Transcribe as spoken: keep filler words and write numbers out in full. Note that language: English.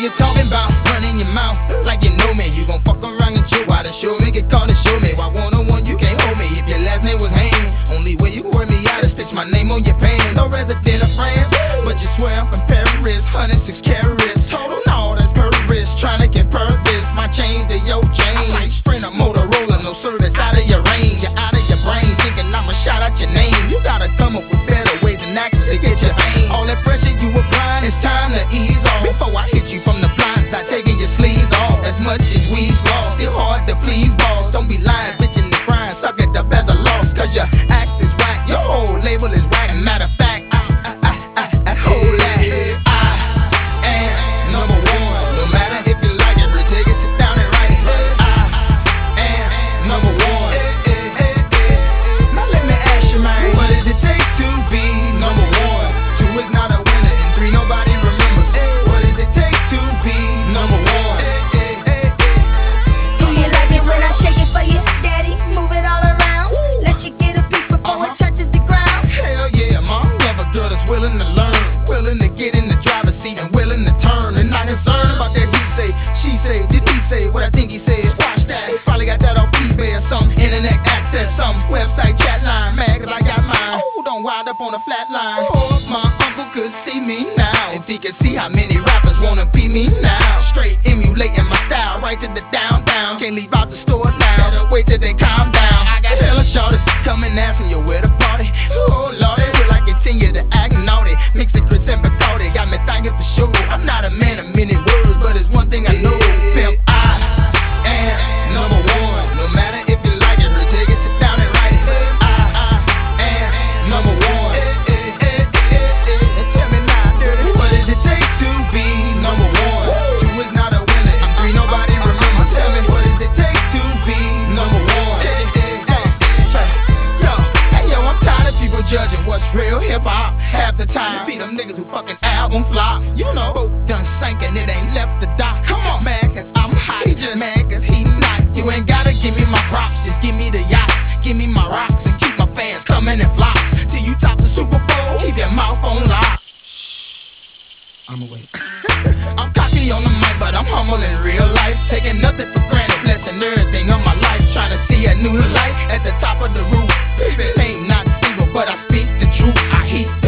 you talking about? Running your mouth like you know me. You gon' fuck around and chill while the show me. Get called and show me. Why one on one you can't hold me? If your last name was Hain, only way you can work me out is stitch my name on your pants. No resident of France, but you swear I'm from Paris. one oh six carats total, no, that's Paris. Tryna get purpose, my chain to your chain. Like sprint a Motorola, no sir, that's out of your range. You're out of your brain, thinking I'ma shout out your name. You gotta come up with better ways and actions to get your vein. All that pressure you applying, it's time to ease off. Before I hit you from the blind side, taking your sleeves off. As much as we've lost, still hard to please boss. Don't be lying, bitching and crying, suck it up as a loss. Cause your act is whack, your whole label is whack. Matter of fact, I, I, I, I, I hold that. I am number one. No matter if you like it, bro, take it, sit down and write it. I am number one. Now let me ask you, man, what does it take to be number one? Two is not a winner, and three nobody remembers. What does it take to be number one? Do you like it when I shake it for you, daddy? Move it all around. Let you get a piece before it touches the ground. Hell yeah, mom, love a girl that's willing to learn, willing to get in the driver's seat and willing to turn. And not concerned about that he say, she say, did he say what I think he said? Watch that, he probably got that off eBay or some internet access, some website chat line. Mad cause I got mine. Oh, don't wind up on a flat line. Oh, if my uncle could see me now, if he could see how many rappers wanna be me now. Straight emulating my style, right to the down, down. Can't leave out the store now, better wait till they calm down. I got hella shorties coming asking you where the party. Oh lordy, will I continue to act naughty? Mix it Chris and Bacardi, got me thinking for sure. I'm not a man of many words, but it's one thing I know. Pimp, I am number one. No matter if you like it, bro, take it, sit down and write it. I am number one. And tell me now, dirty, what does it take to be number one? Two is not a winner, and three nobody remembers. Tell me, what does it take to be number one? Yo, hey yo, I'm tired of people judging what's real hip hop. Half the time, be them niggas who fucking album flop. You know, both done sank and it ain't left the dock. Come on, man, cause I'm hot. He just mad cause he not. You ain't gotta give me my props, just give me the yachts, give me my rocks, and keep my fans coming in flocks. Till you top the Super Bowl, keep your mouth on lock. I'ma wait. I'm cocky on the mic, but I'm humble in real life. Taking nothing for granted, blessing everything of my life. Trying to see a new light at the top of the roof. Fame not single, but I speak the truth. I heat